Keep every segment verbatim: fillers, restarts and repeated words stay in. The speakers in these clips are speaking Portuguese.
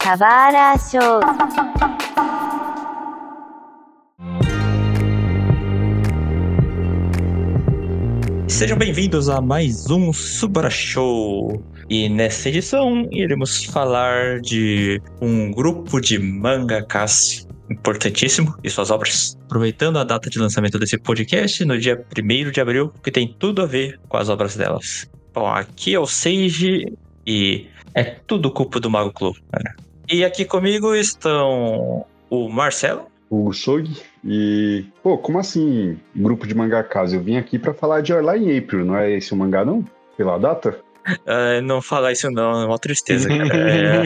Kawara Show. Sejam bem-vindos a mais um Subara Show. E nessa edição iremos falar de um grupo de mangakas importantíssimo e suas obras. Aproveitando a data de lançamento desse podcast, no dia primeiro de abril, que tem tudo a ver com as obras delas. Bom, aqui é o Seiji e é tudo culpa do Mago Clo, cara. E aqui comigo estão o Marcelo. O Sogi. E, pô, como assim grupo de mangakas? Eu vim aqui pra falar de Your Lie in April, não é esse o mangá não? Pela data? Uh, não falar isso não, é uma tristeza, cara. É...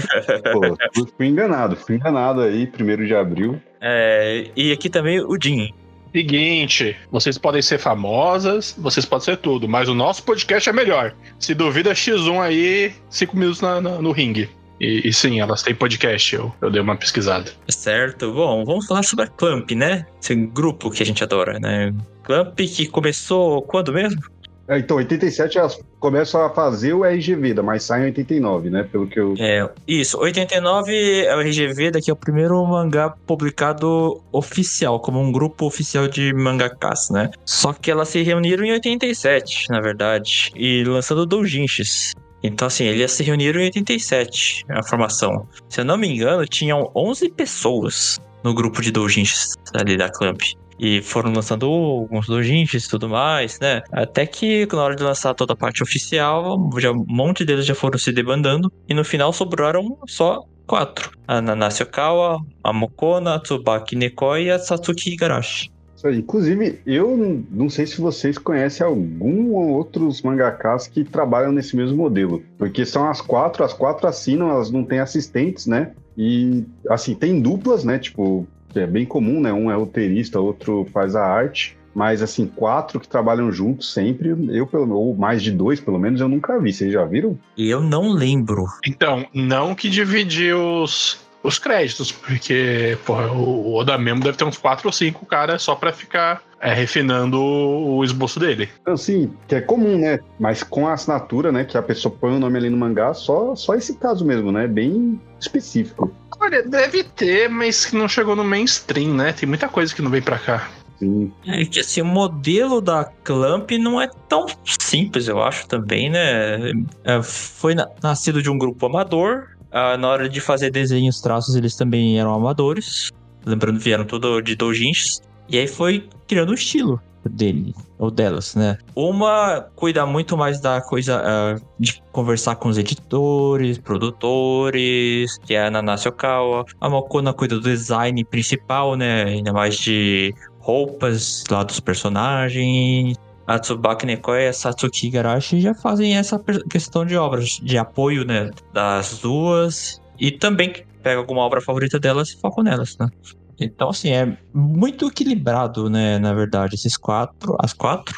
Pô, fui enganado, fui enganado aí, primeiro de abril. É, e aqui também o Jin. Seguinte, vocês podem ser famosas, vocês podem ser tudo, mas o nosso podcast é melhor. Se duvida, xis um aí, cinco minutos na, na, no ringue. E, e sim, elas têm podcast, eu, eu dei uma pesquisada. Certo, bom, vamos falar sobre a Clamp, né? Esse grupo que a gente adora, né? Clamp que começou quando mesmo? É, então, em oitenta e sete elas começam a fazer o R G V, mas sai em oitenta e nove, né? Pelo que eu... É, isso, oitenta e nove é o R G V, daqui é o primeiro mangá publicado oficial, como um grupo oficial de mangakas, né? Só que elas se reuniram em oitenta e sete, na verdade, e lançando doujinshis. Então, assim, eles se reuniram em oitenta e sete, a formação. Se eu não me engano, tinham onze pessoas no grupo de doujinshis ali da Clamp. E foram lançando alguns doujinshis e tudo mais, né? Até que, na hora de lançar toda a parte oficial, já, um monte deles já foram se debandando. E no final sobraram só quatro. A Nanase Okawa, a Mokona, a Tsubaki Nekoi e a Satsuki Igarashi. Inclusive, eu não sei se vocês conhecem algum ou outros mangakas que trabalham nesse mesmo modelo. Porque são as quatro, as quatro assinam, elas não têm assistentes, né? E, assim, tem duplas, né? Tipo, que é bem comum, né? Um é roteirista, outro faz a arte. Mas, assim, quatro que trabalham juntos sempre, eu, ou mais de dois, pelo menos, eu nunca vi. Vocês já viram? Eu não lembro. Então, não que dividir os... os créditos, porque porra, o Oda mesmo deve ter uns quatro ou cinco caras só pra ficar é, refinando o esboço dele. Assim, que é comum, né? Mas com a assinatura, né? Que a pessoa põe o nome ali no mangá, só, só esse caso mesmo, né? Bem específico. Olha, deve ter, mas que não chegou no mainstream, né? Tem muita coisa que não vem pra cá. Sim. É que assim, o modelo da Clamp não é tão simples, eu acho, também, né? É, foi na, nascido de um grupo amador. Ah, na hora de fazer desenhos, traços, eles também eram amadores. Lembrando, vieram tudo de doujinshis. E aí foi criando o estilo dele, ou delas, né? Uma cuida muito mais da coisa uh, de conversar com os editores, produtores, que é a Nanase Okawa. A Mokona cuida do design principal, né? Ainda mais de roupas lá dos personagens. A Tsubaki Nekoi e a Satsuki Igarashi já fazem essa questão de obras, de apoio, né, das duas. E também pega alguma obra favorita delas e foca nelas, né? Então, assim, é muito equilibrado, né, na verdade, esses quatro, as quatro.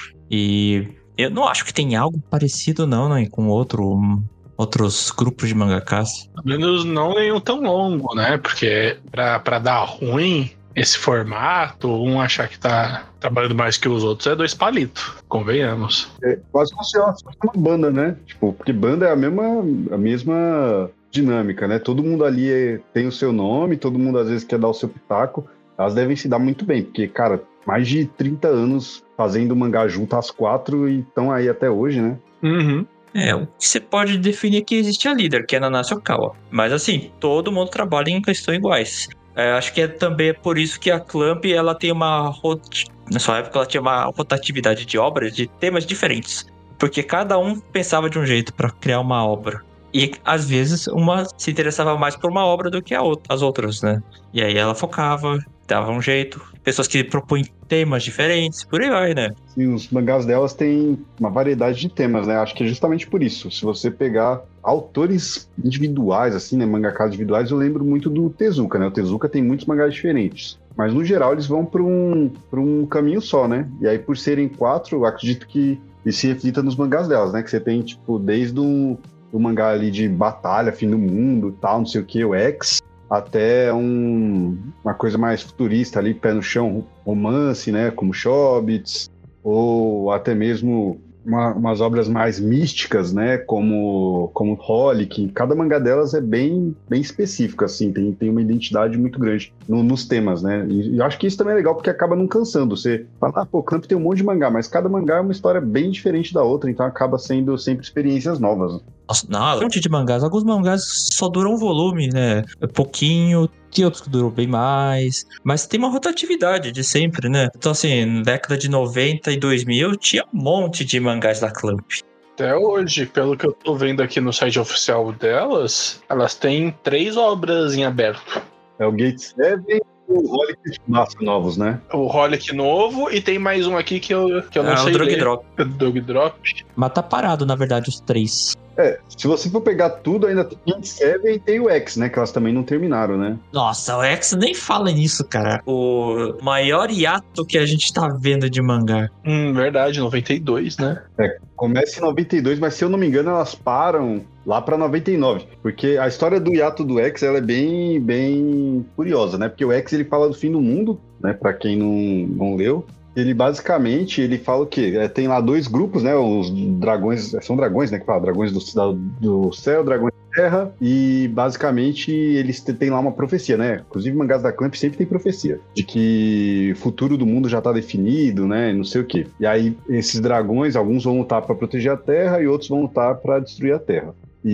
E eu não acho que tem algo parecido, não, né, com outro, outros grupos de mangakas. Pelo menos não nenhum tão longo, né? Porque pra, pra dar ruim... esse formato, um achar que tá trabalhando mais que os outros, é dois palitos, convenhamos. É quase como se fosse uma banda, né? Tipo, porque banda é a mesma, a mesma dinâmica, né? Todo mundo ali é, tem o seu nome, todo mundo às vezes quer dar o seu pitaco. Elas devem se dar muito bem, porque, cara, mais de trinta anos fazendo mangá junto às quatro e estão aí até hoje, né? Uhum. É, o que você pode definir é que existe a líder, que é a Nanase Okawa. Mas assim, todo mundo trabalha em questões iguais. É, acho que é também por isso que a Clamp, ela tem uma... Rot... Na sua época, ela tinha uma rotatividade de obras, de temas diferentes. Porque cada um pensava de um jeito para criar uma obra. E, às vezes, uma se interessava mais por uma obra do que a outra, as outras, né? E aí ela focava, dava um jeito. Pessoas que propõem temas diferentes, por aí vai, né? E os mangás delas têm uma variedade de temas, né? Acho que é justamente por isso. Se você pegar autores individuais, assim, né? Mangakas individuais, eu lembro muito do Tezuka, né? O Tezuka tem muitos mangás diferentes. Mas, no geral, eles vão para um, para um caminho só, né? E aí, por serem quatro, eu acredito que isso se reflita nos mangás delas, né? Que você tem, tipo, desde um, um mangá ali de batalha, fim do mundo, tal, não sei o que, o X, até um, uma coisa mais futurista ali, pé no chão, romance, né? Como Chobits, ou até mesmo uma, umas obras mais místicas, né? Como, como Holic. Cada mangá delas é bem, bem específico, assim. Tem, tem uma identidade muito grande no, nos temas, né? E, e eu acho que isso também é legal, porque acaba não cansando. Você fala, ah, pô, Clamp tem um monte de mangá, mas cada mangá é uma história bem diferente da outra, então acaba sendo sempre experiências novas. Nossa, não, um monte de mangás. Alguns mangás só duram um volume, né? Pouquinho, tem outros que duram bem mais. Mas tem uma rotatividade de sempre, né? Então, assim, na década de noventa e dois mil, tinha um monte de mangás da Clamp. Até hoje, pelo que eu tô vendo aqui no site oficial delas, elas têm três obras em aberto. É o Gate sete, o Holic e o Massa novos, né? O Holic novo e tem mais um aqui que eu, que eu não É, sei o Drug ler. Drop. O Drug Drop. Mas tá parado, na verdade, os três. É, se você for pegar tudo, ainda tem Gate sete e tem o X, né? Que elas também não terminaram, né? Nossa, o X nem fala nisso, cara. O maior hiato que a gente tá vendo de mangá. Hum, verdade, noventa e dois, né? É, começa em noventa e dois, mas se eu não me engano, elas param lá pra noventa e nove. Porque a história do hiato do X, ela é bem, bem curiosa, né? Porque o X, ele fala do fim do mundo, né? Pra quem não, não leu. Ele basicamente, ele fala o quê? É, tem lá dois grupos, né? Os dragões, são dragões, né? Que fala, dragões do, do céu, dragões da terra. E basicamente eles têm lá uma profecia, né? Inclusive mangás da Clamp sempre tem profecia. De que o futuro do mundo já tá definido, né? Não sei o quê. E aí esses dragões, alguns vão lutar para proteger a terra e outros vão lutar para destruir a terra.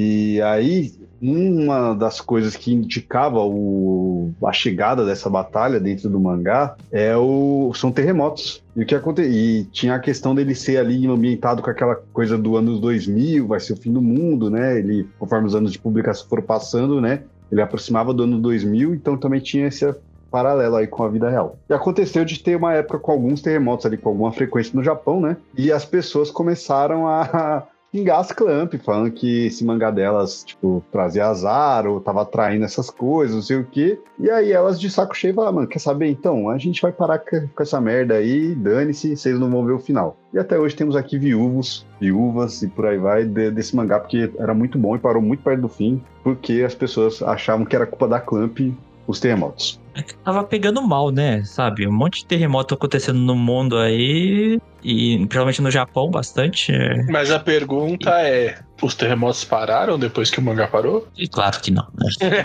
E aí, uma das coisas que indicava o, a chegada dessa batalha dentro do mangá é o, são terremotos. E, o que aconte, e tinha a questão dele ser ali ambientado com aquela coisa do anos dois mil, vai ser o fim do mundo, né? Ele, conforme os anos de publicação foram passando, né? Ele aproximava do ano dois mil, então também tinha esse paralelo aí com a vida real. E aconteceu de ter uma época com alguns terremotos ali, com alguma frequência no Japão, né? E as pessoas começaram a xingar as Clamp, falando que esse mangá delas, tipo, trazia azar, ou tava atraindo essas coisas, não sei o quê. E aí elas de saco cheio falaram, mano, quer saber? Então, a gente vai parar com essa merda aí, dane-se, vocês não vão ver o final. E até hoje temos aqui viúvos, viúvas e por aí vai de, desse mangá, porque era muito bom e parou muito perto do fim, porque as pessoas achavam que era culpa da Clamp os terremotos. Tava pegando mal, né? Sabe? Um monte de terremoto acontecendo no mundo aí. E principalmente no Japão, bastante. Mas a pergunta é: os terremotos pararam depois que o mangá parou? E claro que não, né?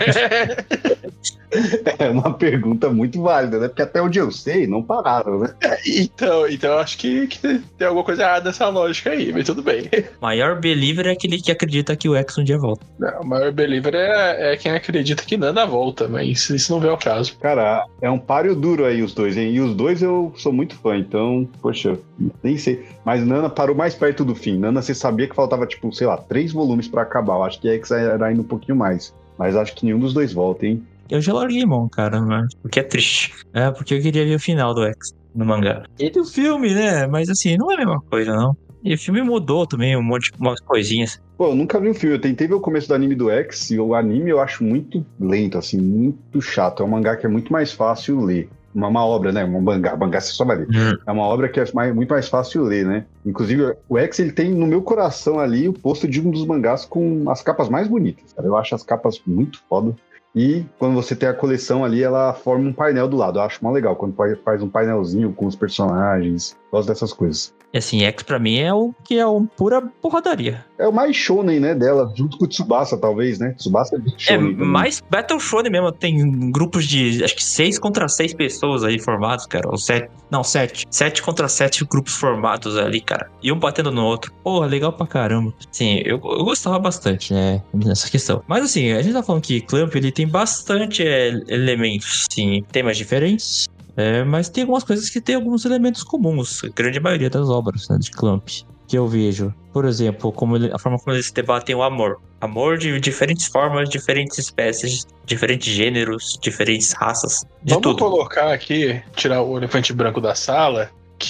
É uma pergunta muito válida, né? Porque até onde eu sei, não pararam, né? Então, então eu acho que, que tem alguma coisa errada nessa lógica aí, mas tudo bem. O maior believer é aquele que acredita que o X um dia volta. Não, o maior believer é, é quem acredita que nada volta, mas isso não vê o caso. Cara, é um páreo duro aí os dois, hein? E os dois eu sou muito fã, então, poxa, nem sei. Mas Nana parou mais perto do fim. Nana, você sabia que faltava, tipo, sei lá, três volumes pra acabar. Eu acho que X era ainda um pouquinho mais. Mas acho que nenhum dos dois volta, hein? Eu já larguei mão, cara, mas... porque é triste. É, porque eu queria ver o final do X no mangá. E do filme, né? Mas assim, não é a mesma coisa, não. E o filme mudou também um monte de umas coisinhas. Pô, eu nunca vi o filme. Eu tentei ver o começo do anime do X e o anime eu acho muito lento, assim, muito chato. É um mangá que é muito mais fácil ler. Uma, uma obra, né? Um mangá. Mangá você só vai ler. Hum. É uma obra que é mais, muito mais fácil ler, né? Inclusive, o X, ele tem no meu coração ali o posto de um dos mangás com as capas mais bonitas, cara. Eu acho as capas muito foda. E quando você tem a coleção ali, ela forma um painel do lado. Eu acho mó legal quando faz um painelzinho com os personagens. Gosto dessas coisas. E assim, X pra mim é o que é um pura porradaria. É o mais shonen, né, dela, junto com o Tsubasa, talvez, né? Tsubasa é shonen. É, também. Mais Battle Shonen mesmo. Tem grupos de, acho que seis contra seis pessoas aí formados, cara. Ou sete, não, sete. Sete contra sete grupos formados ali, cara. E um batendo no outro. Porra, legal pra caramba. Sim, eu, eu gostava bastante, né, nessa questão. Mas assim, a gente tá falando que Clamp, ele tem bastante é, elementos, sim, temas diferentes. É, mas tem algumas coisas que tem alguns elementos comuns, a grande maioria das obras, né, de Clamp, que eu vejo. Por exemplo, como ele, a forma como eles debatem o amor. Amor de diferentes formas, diferentes espécies, diferentes gêneros, diferentes raças, de Vamos tudo. Vamos colocar aqui, tirar o elefante branco da sala,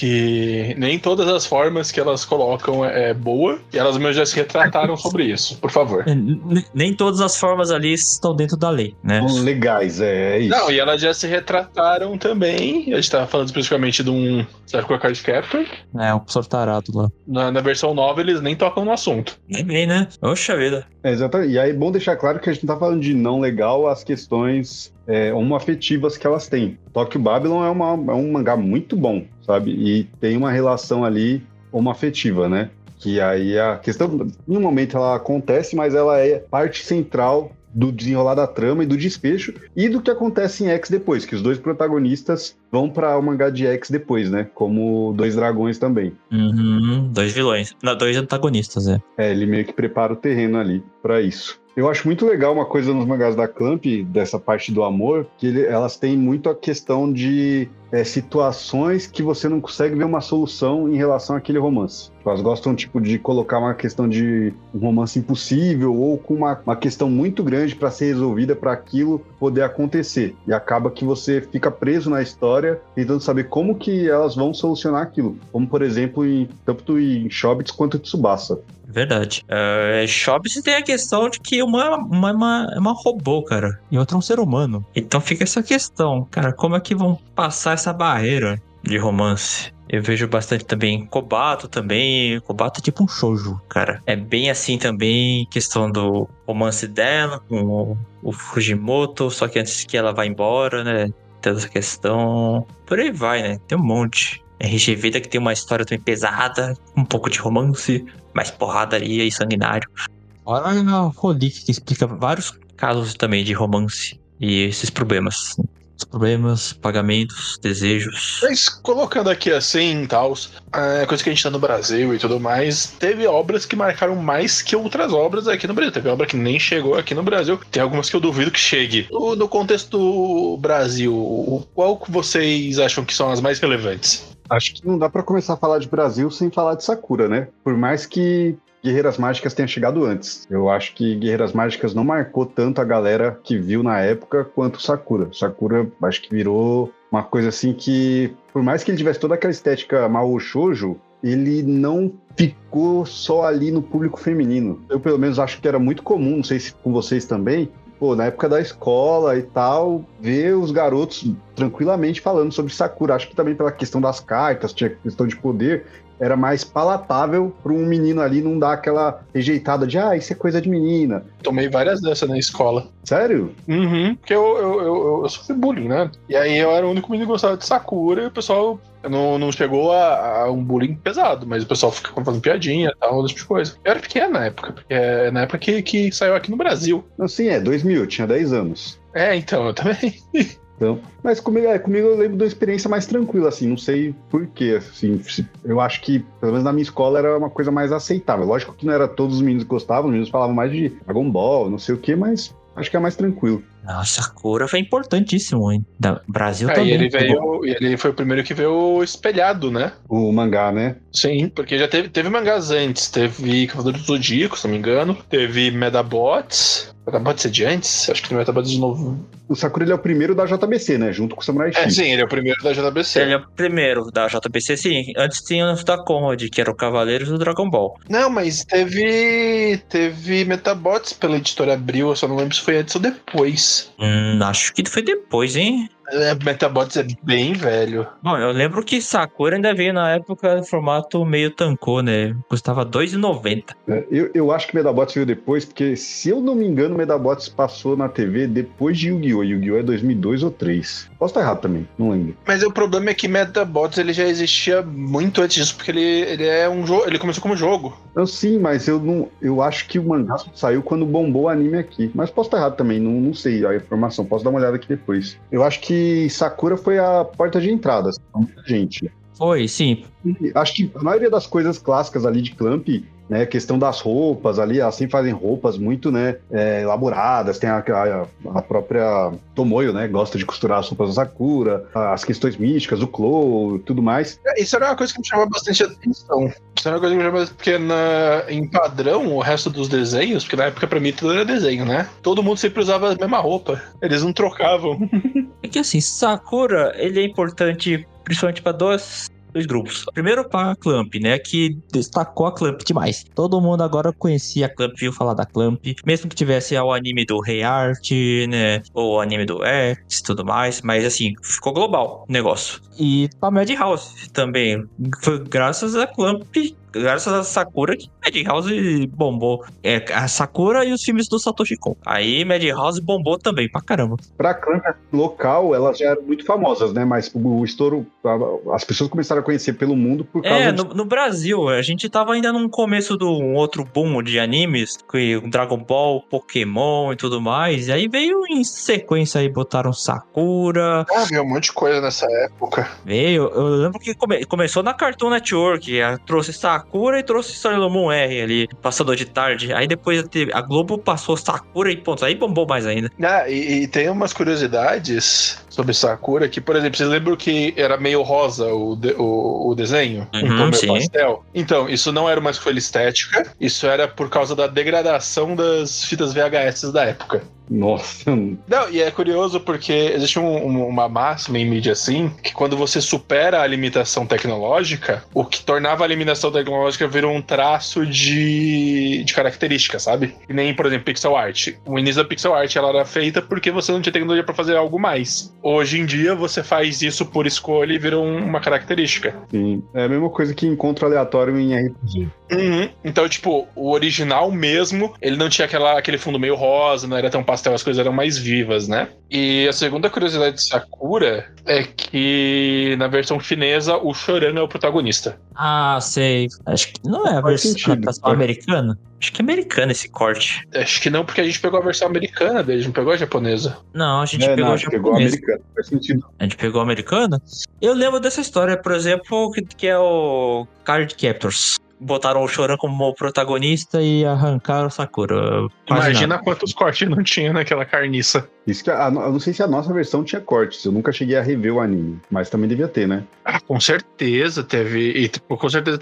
que nem todas as formas que elas colocam é boa, e elas mesmas já se retrataram sobre isso, por favor. Nem todas as formas ali estão dentro da lei, né? São legais, é, é isso. Não, e elas já se retrataram também, a gente tava falando especificamente de um Sakura Card Captor. É, um professor tarado lá. Na, na versão nova eles nem tocam no assunto. Nem bem, né? Oxa vida. É, exatamente. E aí é bom deixar claro que a gente não tá falando de não legal as questões é, homoafetivas que elas têm. Tokyo Babylon é, uma, é um mangá muito bom, sabe? E tem uma relação ali homoafetiva, né? Que aí a questão, em um momento ela acontece, mas ela é parte central do desenrolar da trama e do desfecho, e do que acontece em X depois, que os dois protagonistas vão para o mangá de X depois, né? Como dois dragões também. Uhum, dois vilões. Não, dois antagonistas, é. É, ele meio que prepara o terreno ali para isso. Eu acho muito legal uma coisa nos mangás da Clamp, dessa parte do amor, que ele, elas têm muito a questão de é, situações que você não consegue ver uma solução em relação àquele romance. Elas gostam, tipo, de colocar uma questão de um romance impossível ou com uma, uma questão muito grande para ser resolvida para aquilo poder acontecer. E acaba que você fica preso na história tentando saber como que elas vão solucionar aquilo. Como, por exemplo, em, tanto em Chobits quanto em Tsubasa. Verdade. Uh, Chobits tem a questão de que uma, uma, uma é uma robô, cara. E outra é um ser humano. Então fica essa questão, cara. Como é que vão passar essa barreira de romance? Eu vejo bastante também Kobato também. Kobato é tipo um shoujo, cara. É bem assim também, questão do romance dela com o, o Fujimoto. Só que antes que ela vá embora, né? Tem essa questão. Por aí vai, né? Tem um monte. R G Vida que tem uma história também pesada, um pouco de romance, mais porradaria e sanguinário. Olha a Holic que explica vários casos também de romance e esses problemas. Os problemas, pagamentos, desejos. Mas colocando aqui assim e tal, é coisa que a gente tá no Brasil e tudo mais, teve obras que marcaram mais que outras obras aqui no Brasil. Teve obra que nem chegou aqui no Brasil. Tem algumas que eu duvido que chegue. No, no contexto do Brasil, qual que vocês acham que são as mais relevantes? Acho que não dá pra começar a falar de Brasil sem falar de Sakura, né? Por mais que Guerreiras Mágicas tenha chegado antes. Eu acho que Guerreiras Mágicas não marcou tanto a galera que viu na época quanto Sakura. Sakura acho que virou uma coisa assim que, por mais que ele tivesse toda aquela estética Mahou Shoujo, ele não ficou só ali no público feminino. Eu pelo menos acho que era muito comum, não sei se com vocês também, pô, na época da escola e tal, ver os garotos tranquilamente falando sobre Sakura. Acho que também pela questão das cartas, tinha questão de poder, era mais palatável para um menino ali não dar aquela rejeitada de, ah, isso é coisa de menina. Tomei várias dessas na escola. Sério? Uhum, porque eu, eu, eu, eu sofri bullying, né? E aí eu era o único menino que gostava de Sakura e o pessoal não, não chegou a, a um bullying pesado, mas o pessoal ficava fazendo piadinha e tal, esse tipo de coisa. Eu era pequeno na época, porque é na época que, que saiu aqui no Brasil. Não, sim, é dois mil, eu tinha dez anos. É, então, eu também. Então, mas comigo, é, comigo eu lembro de uma experiência mais tranquila, assim, não sei porquê, assim, eu acho que, pelo menos na minha escola, era uma coisa mais aceitável. Lógico que não era todos os meninos que gostavam, os meninos falavam mais de Dragon Ball, não sei o quê, mas acho que é mais tranquilo. Nossa, Sakura foi importantíssimo, hein? Da Brasil Aí também. ele veio, ele foi o primeiro que veio espelhado, né? O mangá, né? Sim, porque já teve, teve mangás antes. Teve Cavaleiro do Zodíaco, se não me engano. Teve Medabots. Medabots é de antes? Acho que não é Medabots de novo. O Sakura ele é o primeiro da J B C, né? Junto com o Samurai X. É, sim, ele é o primeiro da J B C. Ele é o primeiro da J B C, sim. Antes tinha os da Conrad, que era o Cavaleiros do Dragon Ball. Não, mas teve. Teve Metabots pela editora Abril, eu só não lembro se foi antes ou depois. Hum, acho que foi depois, hein? É, Metabots é bem velho. Bom, eu lembro que Sakura ainda veio na época em formato meio tankô, né? Custava dois reais e noventa centavos. É, eu, eu acho que Medabots veio depois, porque se eu não me engano, Medabots passou na T V depois de Yu-Gi-Oh! Yu-Gi-Oh! É dois mil e dois ou dois mil e três. Posso estar errado também, não lembro. Mas o problema é que Metabots ele já existia muito antes disso, porque ele, ele é um jogo. Ele começou como jogo. Eu, sim, mas eu não. Eu acho que o mangá saiu quando bombou o anime aqui. Mas posso estar errado também, não, não sei a informação. Posso dar uma olhada aqui depois. Eu acho que Sakura foi a porta de entrada, muita gente. Foi, sim. E acho que a maioria das coisas clássicas ali de Clamp, né, questão das roupas ali, elas sempre fazem roupas muito, né, é, elaboradas, tem a, a, a própria Tomoyo, né, gosta de costurar as roupas da Sakura, as questões místicas, o Clow, tudo mais. Isso era uma coisa que me chamava bastante atenção. Isso era uma coisa que me chamava, porque na, em padrão, o resto dos desenhos, porque na época pra mim tudo era desenho, né, todo mundo sempre usava a mesma roupa, eles não trocavam. É que assim, Sakura, ele é importante principalmente pra dois... dois grupos. Primeiro para a Clamp, né, que destacou a Clamp demais. Todo mundo agora conhecia a Clamp, viu falar da Clamp, mesmo que tivesse o anime do Rei Art, né, ou o anime do X e tudo mais, mas assim, ficou global o negócio. E a Madhouse também, foi graças a Clamp, graças a Sakura que Madhouse bombou. É, a Sakura e os filmes do Satoshi Kon. Aí Madhouse bombou também, pra caramba. Pra Clamp local, elas já eram muito famosas, né? Mas o estouro, as pessoas começaram a conhecer pelo mundo por causa É, de... no, no Brasil, a gente tava ainda num começo de um outro boom de animes, que Dragon Ball, Pokémon e tudo mais, e aí veio em sequência aí, botaram Sakura. Ah, veio um monte de coisa nessa época. Veio, eu lembro que come, começou na Cartoon Network, a, trouxe Sakura e trouxe Sailor Moon R ali, passador de tarde, aí depois a, a Globo passou Sakura e ponto, aí bombou mais ainda. Ah, e, e tem umas curiosidades sobre Sakura, que, por exemplo, vocês lembram que era meio rosa o, de, o, o desenho? Uhum, um tom meio sim. pastel? Então, isso não era uma escolha estética, isso era por causa da degradação das fitas V H S da época. Nossa. Não, e é curioso porque existe um, um, uma máxima em mídia assim, que quando você supera a limitação tecnológica, o que tornava a limitação tecnológica virou um traço de, de característica, sabe? E nem, por exemplo, pixel art. O início da pixel art ela era feita porque você não tinha tecnologia pra fazer algo mais. Hoje em dia, você faz isso por escolha e virou uma característica. Sim, é a mesma coisa que encontro aleatório em R P G. Uhum. Então, tipo, o original mesmo, ele não tinha aquela, aquele fundo meio rosa, não era tão pastel, as coisas eram mais vivas, né? E a segunda curiosidade de Sakura é que na versão chinesa o Choran é o protagonista. Ah, sei. Acho que não é a Faz versão, sentido. a versão americana. Acho que é americano esse corte. Acho que não, porque a gente pegou a versão americana dele, não pegou a japonesa. Não, a gente É, pegou não, o acho que pegou a japonês. americana. Faz sentido. A gente pegou a americana. Eu lembro dessa história, por exemplo, que, que é o Card Captors. Botaram o Choran como protagonista e arrancaram o Sakura. Quase Imagina nada. quantos cortes não tinha naquela carniça. Isso que a, eu não sei se a nossa versão tinha cortes. Eu nunca cheguei a rever o anime, mas também devia ter, né? Ah, com certeza teve. E tipo, com certeza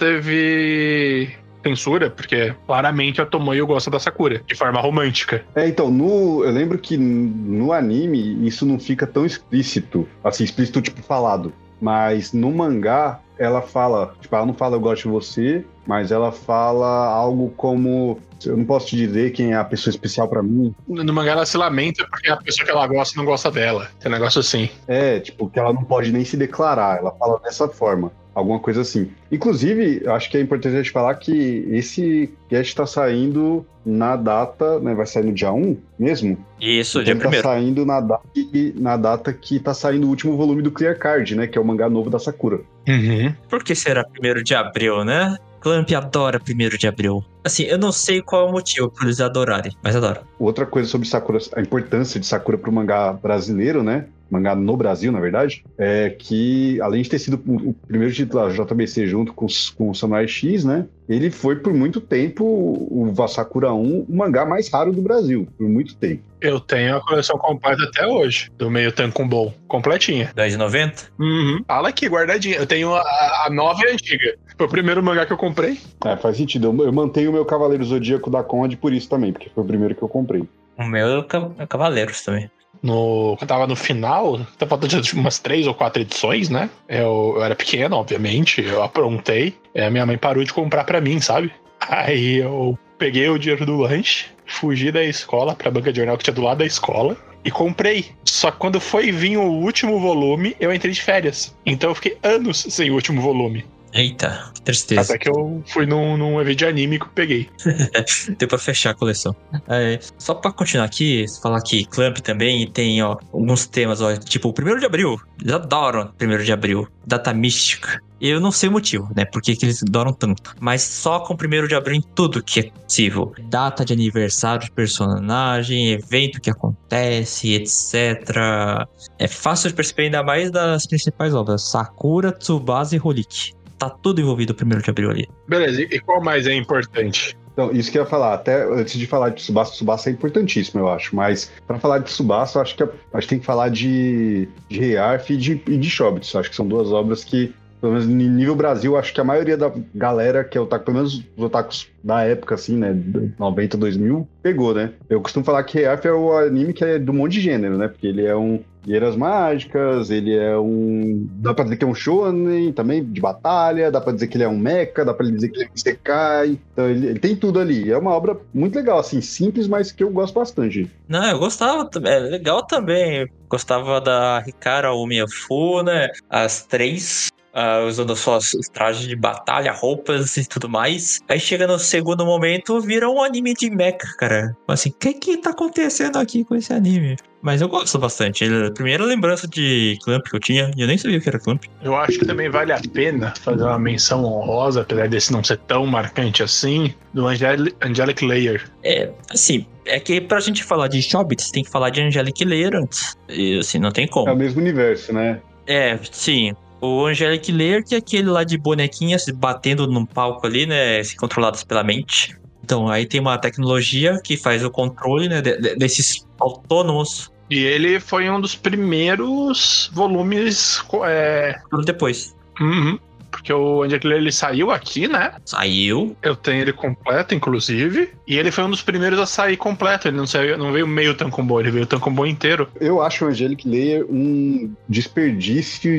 teve censura, porque claramente a Tomoyo gosta da Sakura, de forma romântica. É, então, no, eu lembro que no anime isso não fica tão explícito, assim, explícito tipo falado. Mas no mangá, ela fala, tipo, ela não fala eu gosto de você, mas ela fala algo como, eu não posso te dizer quem é a pessoa especial pra mim. No mangá ela se lamenta porque a pessoa que ela gosta não gosta dela. Tem um negócio assim. É, tipo, que ela não pode nem se declarar, ela fala dessa forma. Alguma coisa assim. Inclusive, acho que é importante a gente falar que esse cast tá saindo na data, né? Vai sair no dia um mesmo? Isso, Então dia ele tá primeiro. saindo na data, que, na data que tá saindo o último volume do Clear Card, né? Que é o mangá novo da Sakura. Uhum. Por que será primeiro de abril, né? Clamp adora primeiro de abril. Assim, eu não sei qual é o motivo pra eles adorarem, mas adoro. Outra coisa sobre Sakura, a importância de Sakura pro mangá brasileiro, né? Mangá no Brasil, na verdade, é que, além de ter sido o primeiro título da J B C junto com, com o Samurai X, né? Ele foi, por muito tempo, o Sakura um, o mangá mais raro do Brasil, por muito tempo. Eu tenho a coleção completa até hoje, do meio Tankobon, completinha. dez de noventa? Uhum. Fala aqui, guardadinha. Eu tenho a, a nova e a antiga. Foi o primeiro mangá que eu comprei. É, faz sentido. Eu, eu mantenho o meu Cavaleiro Zodíaco da Conde por isso também, porque foi o primeiro que eu comprei. O meu é Cavaleiros também. No, quando tava no final, tá faltando de umas três ou quatro edições, né? Eu, eu era pequeno, obviamente, eu aprontei. É, minha mãe parou de comprar pra mim, sabe? Aí eu peguei o dinheiro do lanche, fugi da escola pra banca de jornal que tinha do lado da escola e comprei. Só que quando foi vir o último volume, eu entrei de férias. Então eu fiquei anos sem o último volume. Eita, que tristeza. Até que eu fui num, num evento de anime que eu peguei. Deu pra fechar a coleção. É, só pra continuar aqui, falar que Clamp também tem ó, alguns temas, ó, tipo o primeiro de abril. Eles adoram primeiro de abril. Data mística. Eu não sei o motivo, né? Por que que eles adoram tanto. Mas só com o primeiro de abril em tudo que é possível. Data de aniversário de personagem, evento que acontece, etcétera. É fácil de perceber ainda mais das principais obras. Sakura, Tsubasa e Holick. Tá tudo envolvido o primeiro de abril ali. Beleza, e qual mais é importante? Então, isso que eu ia falar, até antes de falar de Tsubasa, Tsubasa é importantíssimo, eu acho, mas pra falar de Tsubasa, eu acho que a, a gente tem que falar de, de Heiarth e de, e de Chobits. Eu acho que são duas obras que, pelo menos no nível Brasil, acho que a maioria da galera que é otaku, pelo menos os otakus da época, assim, né, noventa, dois mil, pegou, né? Eu costumo falar que Heiarth é o anime que é do monte de gênero, né? Porque ele é um guerreiras mágicas, ele é um... Dá pra dizer que é um shonen também, de batalha, dá pra dizer que ele é um mecha, dá pra dizer que ele é um isekai. Então ele, ele tem tudo ali. É uma obra muito legal, assim, simples, mas que eu gosto bastante. Não, eu gostava também. É legal também. Gostava da Hikara Umiyafu, né? As três uh, usando suas trajes de batalha, roupas e tudo mais. Aí chega no segundo momento, vira um anime de mecha, cara. Assim, o que que tá acontecendo aqui com esse anime? Mas eu gosto bastante. A primeira lembrança de Clamp que eu tinha, e eu nem sabia o que era Clamp. Eu acho que também vale a pena fazer uma menção honrosa, apesar desse não ser tão marcante assim, do Angel- Angelic Layer. É, assim, é que pra gente falar de Chobits, tem que falar de Angelic Layer antes. E assim, não tem como. É o mesmo universo, né? É, sim. O Angelic Layer, que é aquele lá de bonequinhas batendo num palco ali, né? Se controladas pela mente. Então, aí tem uma tecnologia que faz o controle, né? de- de- desses autônomos. E ele foi um dos primeiros volumes. É... Tudo depois. Uhum. Porque o Angelic Layer ele saiu aqui, né? Saiu. Eu tenho ele completo, inclusive. E ele foi um dos primeiros a sair completo. Ele não, saiu, não veio meio Tankobon, ele veio o Tankobon inteiro. Eu acho o Angelic Layer um desperdício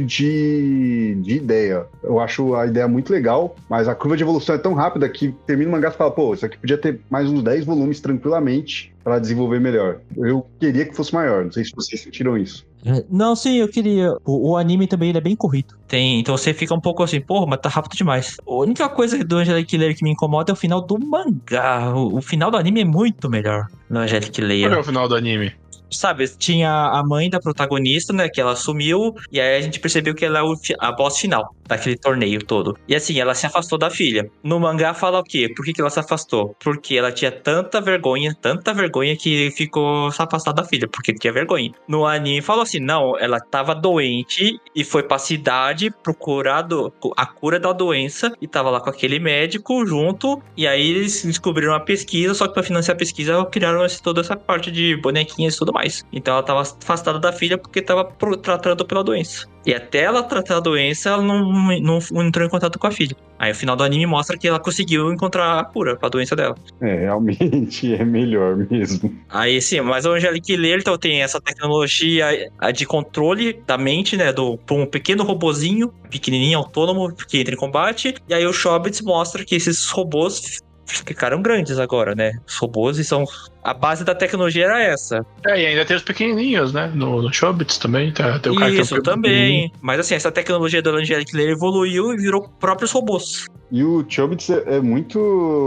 de, de ideia. Eu acho a ideia muito legal, mas a curva de evolução é tão rápida que termina o mangá e fala, pô, isso aqui podia ter mais uns dez volumes tranquilamente para desenvolver melhor. Eu queria que fosse maior, não sei se vocês sentiram isso. Não, sim, eu queria. O, o anime também ele é bem corrido. Tem, então você fica um pouco assim, porra, mas tá rápido demais. A única coisa do Angelic Layer que me incomoda é o final do mangá. O, o final do anime é muito melhor no Angelic Layer. Qual é o final do anime? Sabe, tinha a mãe da protagonista, né, que ela sumiu, e aí a gente percebeu que ela é o, fi- a boss final daquele torneio todo. E assim, ela se afastou da filha. No mangá fala o quê? Por que, que ela se afastou? Porque ela tinha tanta vergonha, tanta vergonha que ficou se afastada da filha, porque tinha vergonha. No anime falou assim, não, ela tava doente e foi pra cidade procurar do- a cura da doença e tava lá com aquele médico junto, e aí eles descobriram a pesquisa, só que pra financiar a pesquisa criaram esse- toda essa parte de bonequinhas e tudo mais. Então ela tava afastada da filha porque tava pro- tratando pela doença. E até ela tratar a doença, ela não, não, não entrou em contato com a filha. Aí o final do anime mostra que ela conseguiu encontrar a cura pra doença dela. É, realmente é melhor mesmo. Aí sim, mas o Angelic Layer então tem essa tecnologia a de controle da mente, né, do pra um pequeno robozinho, pequenininho, autônomo, que entra em combate. E aí o Chobits mostra que esses robôs ficaram grandes agora, né? Os robôs e são... A base da tecnologia era essa. É, e ainda tem os pequenininhos, né? No, no Chobits também. Tá, tem o cara que é Isso o também. Mas assim, essa tecnologia do Angelic Layer evoluiu e virou próprios robôs. E o Chobits é, é muito...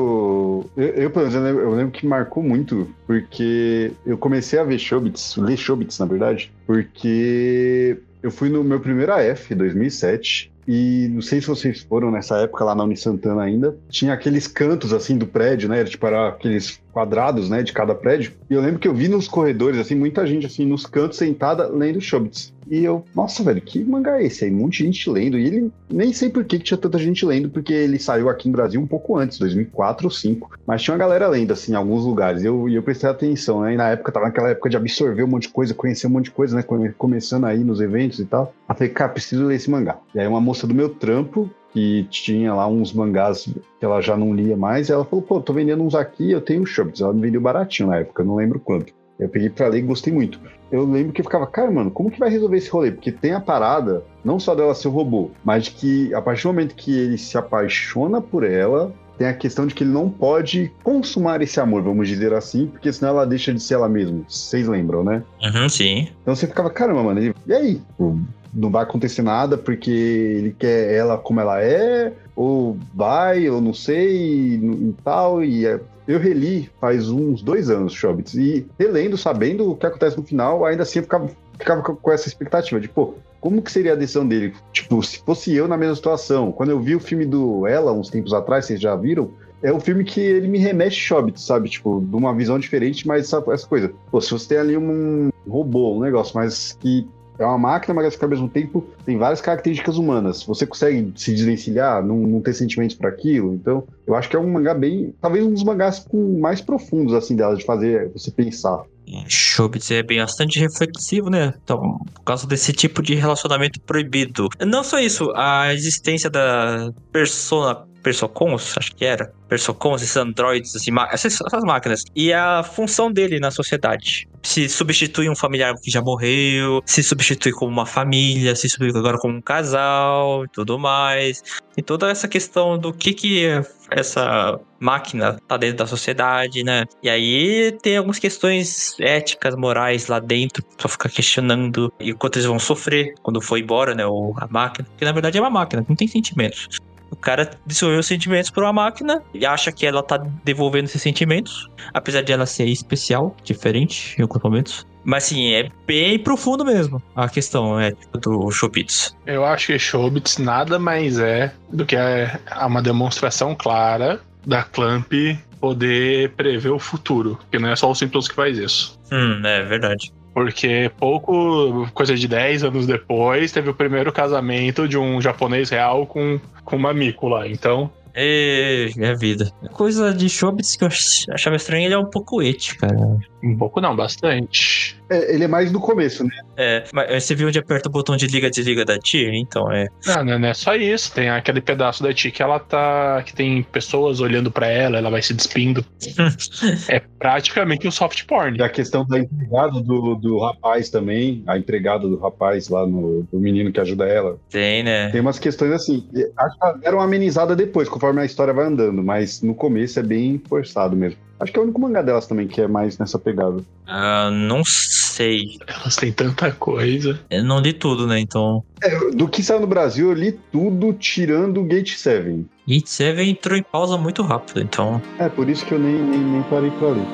Eu, eu, pelo menos, eu lembro, eu lembro que marcou muito, porque eu comecei a ver Chobits, ler Chobits, na verdade, porque eu fui no meu primeiro A F, dois mil e sete, e não sei se vocês foram nessa época lá na Uni Santana ainda, tinha aqueles cantos, assim, do prédio, né? Tipo, era aqueles quadrados, né, de cada prédio. E eu lembro que eu vi nos corredores, assim, muita gente, assim, nos cantos, sentada, lendo Chobits. E eu, nossa, velho, que mangá é esse aí? Um monte de gente lendo. E ele, nem sei por que que tinha tanta gente lendo, porque ele saiu aqui no Brasil um pouco antes, dois mil e quatro ou dois mil e cinco. Mas tinha uma galera lendo, assim, em alguns lugares. E eu, e eu prestei atenção, né? E na época, tava naquela época de absorver um monte de coisa, conhecer um monte de coisa, né? Come- Começando aí nos eventos e tal. Eu falei, cara, preciso ler esse mangá. E aí uma moça do meu trampo, que tinha lá uns mangás que ela já não lia mais, ela falou, pô, tô vendendo uns aqui, eu tenho Chobits. Ela me vendeu baratinho na época, eu não lembro quanto. Eu peguei pra ler e gostei muito. Eu lembro que eu ficava, cara, mano, como que vai resolver esse rolê? Porque tem a parada, não só dela ser um robô, mas de que a partir do momento que ele se apaixona por ela, tem a questão de que ele não pode consumar esse amor, vamos dizer assim, porque senão ela deixa de ser ela mesma. Vocês lembram, né? Uhum, sim. Então você ficava, caramba, mano, e e aí? Não vai acontecer nada porque ele quer ela como ela é, ou vai, ou não sei, e, e tal, e é... Eu reli faz uns dois anos, Chobits, e relendo, sabendo o que acontece no final, ainda assim eu ficava, ficava com essa expectativa de, pô, como que seria a decisão dele? Tipo, se fosse eu na mesma situação. Quando eu vi o filme do Ela, uns tempos atrás, vocês já viram? É um filme que ele me remete Chobits, sabe? Tipo, de uma visão diferente, mas essa, essa coisa. Pô, se você tem ali um robô, um negócio, mas que é uma máquina, mas que ao mesmo tempo tem várias características humanas. Você consegue se desvencilhar, não, não ter sentimentos para aquilo. Então, eu acho que é um mangá bem... Talvez um dos mangás com mais profundos, assim, dela, de fazer você pensar. Chobits é bem bastante reflexivo, né? Então, por causa desse tipo de relacionamento proibido. Não só isso, a existência da persona Persocons, acho que era. Persocons, esses androides, assim, essas, essas máquinas. E a função dele na sociedade. Se substitui um familiar que já morreu, se substitui como uma família, se substitui agora como um casal e tudo mais. E toda essa questão do que que essa máquina tá dentro da sociedade, né? E aí tem algumas questões éticas, morais lá dentro, pra ficar questionando e o quanto eles vão sofrer quando for embora, né? Ou a máquina. Porque na verdade é uma máquina, não tem sentimentos. O cara desenvolveu os sentimentos para uma máquina e acha que ela tá devolvendo esses sentimentos, apesar de ela ser especial, diferente em alguns momentos. Mas sim, é bem profundo mesmo a questão é, do Chobits. Eu acho que Chobits nada mais é do que é uma demonstração clara da Clamp poder prever o futuro, porque não é só o Simpsons que faz isso. Hum, é verdade. Porque pouco, coisa de dez anos depois, teve o primeiro casamento de um japonês real com, com uma mico lá, então... É, é vida. Coisa de Chobits que eu achava estranho, ele é um pouco eti, cara. Um pouco não, bastante. É, ele é mais do começo, né? É, mas você viu onde aperta o botão de liga, desliga da tia? Então, é... Não, não é só isso. Tem aquele pedaço da tia que ela tá... que tem pessoas olhando pra ela, ela vai se despindo. É praticamente um soft porn. E a questão da empregada do, do rapaz também, a empregada do rapaz lá, no, do menino que ajuda ela. Tem, né? Tem umas questões assim, acho que deram uma amenizada depois, conforme a história vai andando, mas no começo é bem forçado mesmo. Acho que é o único mangá delas também que é mais nessa pegada. Ah, não sei. Elas têm tanta coisa. Eu não li tudo, né? Então... É, do que saiu no Brasil, eu li tudo tirando o Gate sete. Gate sete entrou em pausa muito rápido, então... É, por isso que eu nem, nem, nem parei pra ler.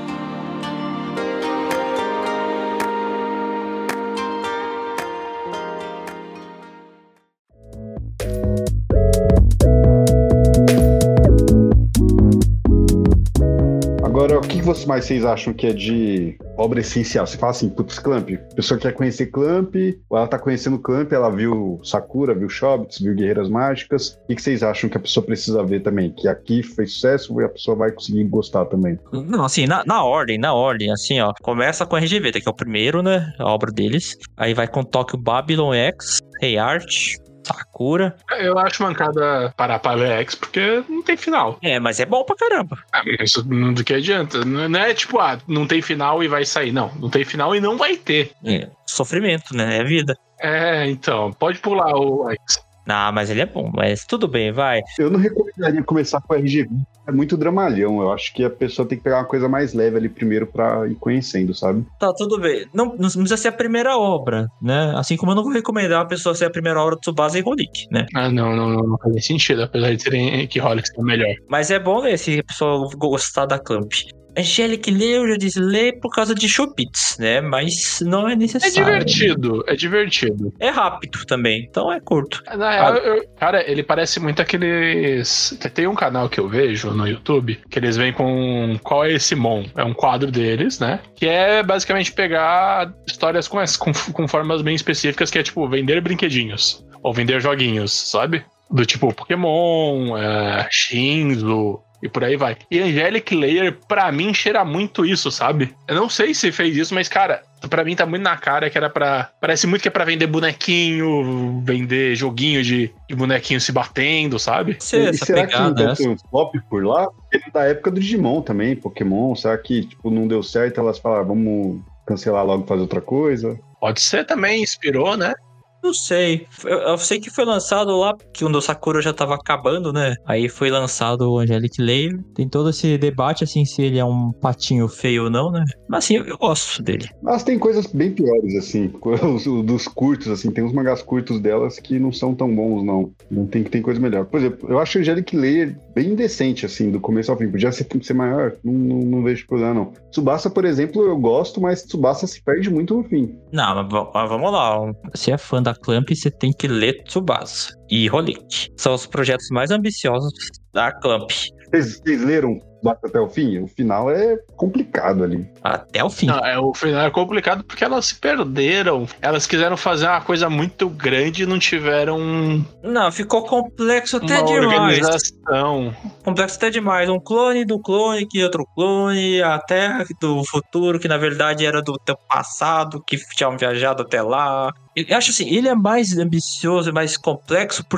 Agora, o que vocês mais vocês acham que é de obra essencial? Você fala assim, putz, Clamp, a pessoa quer conhecer Clamp, ou ela tá conhecendo Clamp, ela viu Sakura, viu Chobits, viu Guerreiras Mágicas. O que vocês acham que a pessoa precisa ver também? Que aqui fez sucesso e a pessoa vai conseguir gostar também? Não, assim, na, na ordem, na ordem, assim, ó. Começa com a R G V, que é o primeiro, né? A obra deles. Aí vai com Tokyo Babylon X, Rei Art, Sakura. Eu acho mancada parar pra ler X porque não tem final. É, mas é bom pra caramba. Ah, isso não do que adianta. Não é tipo, ah, não tem final e vai sair. Não, não tem final e não vai ter. É, sofrimento, né? É vida. É, então, pode pular o X. Ah, mas ele é bom, mas tudo bem, vai. Eu não recomendaria começar com a R G V. É muito dramalhão. Eu acho que a pessoa tem que pegar uma coisa mais leve ali primeiro pra ir conhecendo, sabe? Tá, tudo bem. Não, não precisa ser a primeira obra, né? Assim como eu não vou recomendar a pessoa ser a primeira obra do Tsubasa e Holic, né? Ah, não, não, não, não faz sentido, apesar de serem que Holic é melhor. Mas é bom ler se a pessoa gostar da Clamp. Angélica lê, eu já disse, lê por causa de Chobits, né? Mas não é necessário. É divertido, é divertido. É rápido também, então é curto. Na real, eu, cara, ele parece muito aqueles... Tem um canal que eu vejo no YouTube, que eles vêm com Qual é esse Mon? É um quadro deles, né? Que é basicamente pegar histórias com, com, com formas bem específicas, que é tipo, vender brinquedinhos. Ou vender joguinhos, sabe? Do tipo Pokémon, é, Shinzo... E por aí vai. E Angelic Layer, pra mim, cheira muito isso, sabe? Eu não sei se fez isso, mas, cara, pra mim tá muito na cara que era pra... Parece muito que é pra vender bonequinho, vender joguinho de, de bonequinho se batendo, sabe? Se, e essa será pegada, que não essa... tem uns pop por lá? Ele é da época do Digimon também, Pokémon. Será que, tipo, não deu certo? Elas falaram, vamos cancelar logo e fazer outra coisa? Pode ser também, inspirou, né? Não sei. Eu, eu sei que foi lançado lá, que o Sakura já tava acabando, né? Aí foi lançado o Angelic Layer. Tem todo esse debate, assim, se ele é um patinho feio ou não, né? Mas, assim, eu, eu gosto dele. Mas tem coisas bem piores, assim. Os, dos curtos, assim. Tem uns mangás curtos delas que não são tão bons, não. Não tem, tem coisa melhor. Por exemplo, eu acho o Angelic Layer bem decente, assim, do começo ao fim. Podia ser, ser maior, não, não, não vejo problema, não. Tsubasa, por exemplo, eu gosto, mas Tsubasa se perde muito no fim. Não, mas, mas vamos lá. Se é fã da Clamp, você tem que ler Tsubasa e Holic. São os projetos mais ambiciosos da Clamp. Vocês, vocês leram Tsubasa até o fim? O final é complicado ali. Até o fim. Não, é, o final é complicado porque elas se perderam. Elas quiseram fazer uma coisa muito grande e não tiveram... Não, ficou complexo até uma demais. organização. Complexo até demais. Um clone do clone, que outro clone, a Terra do futuro, que na verdade era do teu passado, que tinham viajado até lá. Eu acho assim, ele é mais ambicioso e mais complexo, porque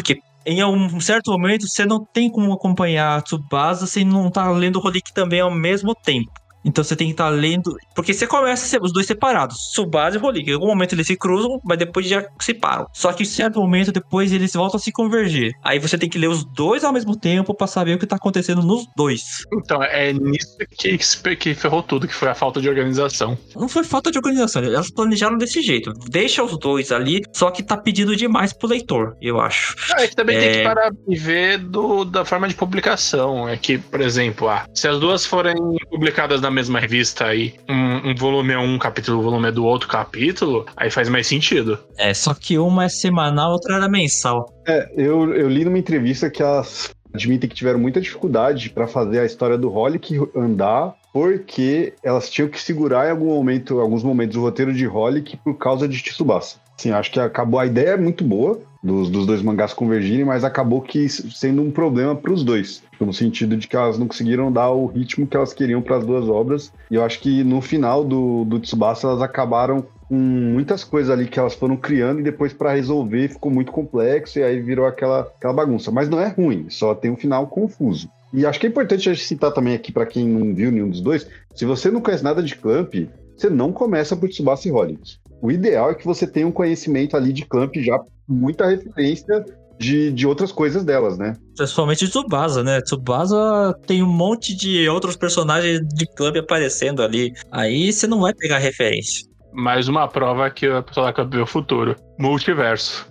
em um certo momento você não tem como acompanhar Tsubasa sem não estar lendo o Holick também ao mesmo tempo. Então você tem que estar lendo... Porque você começa a ser os dois separados. Tsubasa e Holick. Em algum momento eles se cruzam, mas depois já se param. Só que em certo momento depois eles voltam a se convergir. Aí você tem que ler os dois ao mesmo tempo pra saber o que tá acontecendo nos dois. Então, é nisso que, que ferrou tudo, que foi a falta de organização. Não foi falta de organização. Elas planejaram desse jeito. Deixa os dois ali, só que tá pedindo demais pro leitor, eu acho. Ah, é que também É... tem que parar e ver do, da forma de publicação. É que, por exemplo, ah, se as duas forem publicadas na mesma revista aí, um, um volume é um capítulo, o volume é do outro capítulo, aí faz mais sentido. É, só que uma é semanal, outra era mensal. É, eu, eu li numa entrevista que elas admitem que tiveram muita dificuldade para fazer a história do Holick andar, porque elas tinham que segurar em algum momento, alguns momentos o roteiro de Holick por causa de Tsubasa. Assim, acho que acabou, a ideia é muito boa dos, dos dois mangás convergirem, mas acabou que sendo um problema para os dois, no sentido de que elas não conseguiram dar o ritmo que elas queriam para as duas obras, e eu acho que no final do, do Tsubasa elas acabaram com muitas coisas ali que elas foram criando e depois para resolver ficou muito complexo e aí virou aquela, aquela bagunça, mas não é ruim, só tem um final confuso. E acho que é importante a gente citar também aqui para quem não viu nenhum dos dois, se você não conhece nada de Clamp, você não começa por Tsubasa e Holick. O ideal é que você tenha um conhecimento ali de Clamp já, muita referência de, de outras coisas delas, né? Principalmente Tsubasa, né? Tsubasa tem um monte de outros personagens de Clamp aparecendo ali. Aí você não vai pegar referência. Mais uma prova que a pessoa da Clamp vê o futuro. Multiverso.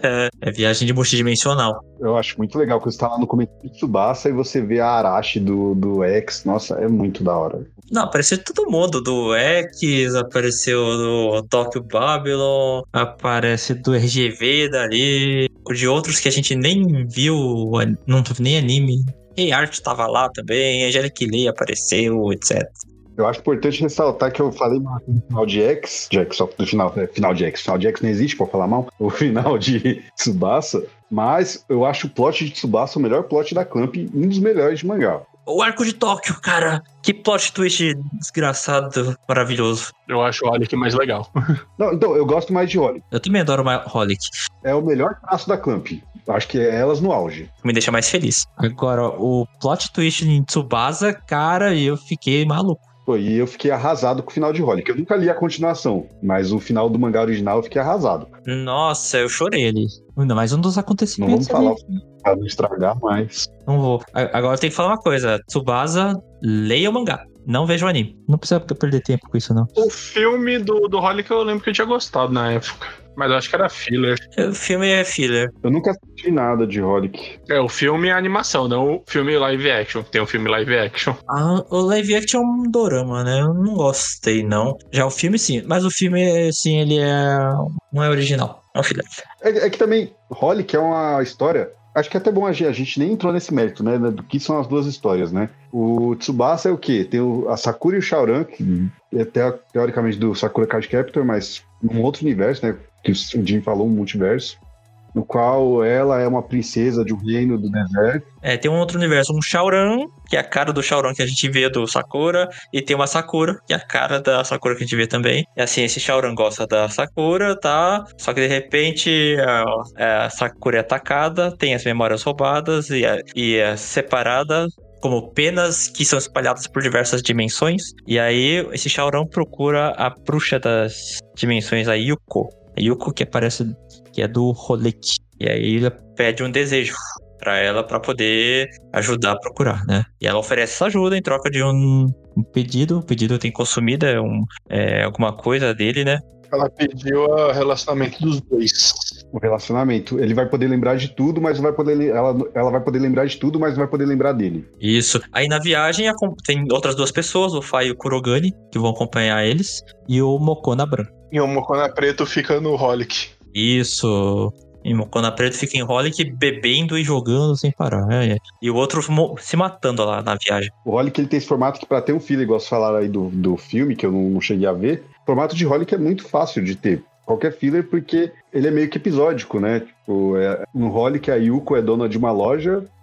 É viagem de multidimensional. Eu acho muito legal que você tá lá no começo de Tsubasa e você vê a Arashi do, do X. Nossa, é muito da hora. Não, apareceu todo mundo. Do X, apareceu do Tokyo Babylon, aparece do R G V dali, de outros que a gente nem viu, não teve nem anime. Rei Art tava lá também, Angelic Lee apareceu, etcétera. Eu acho importante ressaltar que eu falei no final de X, de X, só do final, é, final de X, final de X não existe, pode falar mal, o final de Tsubasa, mas eu acho o plot de Tsubasa o melhor plot da Clamp, um dos melhores de mangá. O arco de Tóquio, cara, que plot twist desgraçado, maravilhoso. Eu acho o Holick mais legal. Não, então, eu gosto mais de Holick. Eu também adoro o Holick. É o melhor traço da Clamp. Acho que é elas no auge. Me deixa mais feliz. Agora, o plot twist em Tsubasa, cara, eu fiquei maluco. Pô, e eu fiquei arrasado com o final de Holick. Eu nunca li a continuação, mas o final do mangá original eu fiquei arrasado. Nossa, eu chorei ali. Ainda mais um dos acontecimentos. Não vamos falar pra não estragar mais. Não vou. Agora eu tenho que falar uma coisa. Tsubasa, leia o mangá. Não veja o anime. Não precisa perder tempo com isso, não. O filme do, do Holick eu lembro que eu tinha gostado na época. Mas eu acho que era filler. O filme é filler. Eu nunca assisti nada de Holick. É, o filme é animação, não o filme live action. Tem um filme live action. Ah, o live action é um dorama, né? Eu não gostei, não. Já o filme, sim. Mas o filme, sim, ele é... não é original. É um filler. É, é que também, Holick é uma história... Acho que é até bom a gente, a gente nem entrou nesse mérito, né? Do que são as duas histórias, né? O Tsubasa é o quê? Tem o, a Sakura e o Shaoran, que é até, teoricamente do Sakura Card Captor, mas num outro universo, né? Que o Jim falou, um multiverso. No qual ela é uma princesa de um reino do deserto. É, tem um outro universo, um Shaoran, que é a cara do Shaoran que a gente vê do Sakura, e tem uma Sakura, que é a cara da Sakura que a gente vê também. E assim, esse Shaoran gosta da Sakura, tá? Só que de repente a, a Sakura é atacada, tem as memórias roubadas e é, e é separada como penas que são espalhadas por diversas dimensões. E aí esse Shaoran procura a bruxa das dimensões, a Yuko. A Yuko que aparece, que é do Holick. E aí ele pede um desejo pra ela pra poder ajudar a procurar, né? E ela oferece essa ajuda em troca de um, um pedido. O pedido tem consumido é um, é, alguma coisa dele, né? Ela pediu o relacionamento dos dois. O relacionamento. Ele vai poder lembrar de tudo, mas não vai poder... Ela, ela vai poder lembrar de tudo, mas não vai poder lembrar dele. Isso. Aí na viagem tem outras duas pessoas, o Fai e o Kurogane, que vão acompanhar eles, e o Mokona branco. E o Mokona preto fica no Holick. Isso. E o Mokona preto fica em Holick bebendo e jogando sem parar. É, é. E o outro se matando lá na viagem. O Holick ele tem esse formato que, pra ter um filler, igual vocês falaram aí do, do filme, que eu não, não cheguei a ver, o formato de Holick é muito fácil de ter. Qualquer filler, porque ele é meio que episódico, né? Tipo, é, no Holick a Yuko é dona de uma loja